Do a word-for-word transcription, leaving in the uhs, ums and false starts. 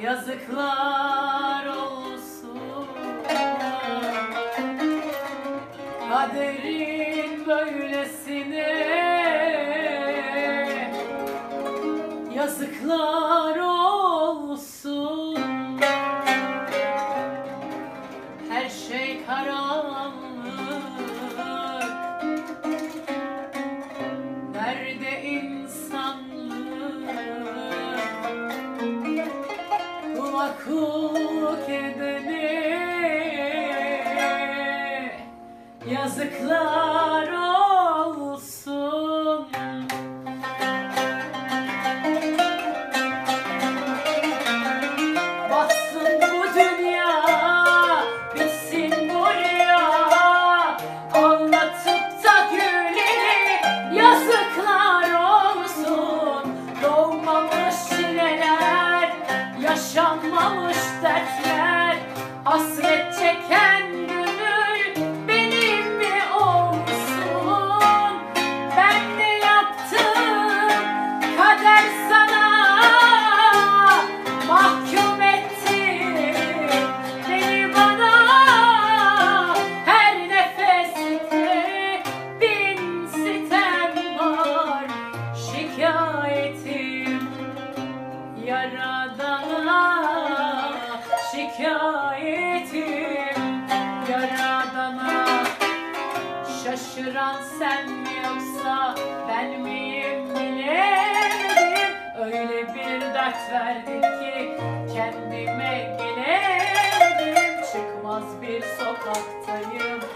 Yazıklar olsun, kaderin böylesine. Yazıklar olsun, her şey karanlık. Nerede insanlık? Kula kulluk edene yazıklar olsun. Batsın bu dünya, bitsin bu rüya, anlatıp da güleni yazıklar olsun. Doğmamış çileler, yaşanmamış dertler, hasret çeken gönül benim mi olsun? Ben ne yaptım kader sana? Mahkum etti beni bana. Her nefeste bin sitem var, şikayetim Yaradana, şikayetim Yaradana. Şaşıran sen mi yoksa ben miyim bilemedim. Öyle bir dert verdin ki kendime gelemedim. Çıkmaz bir sokaktayım,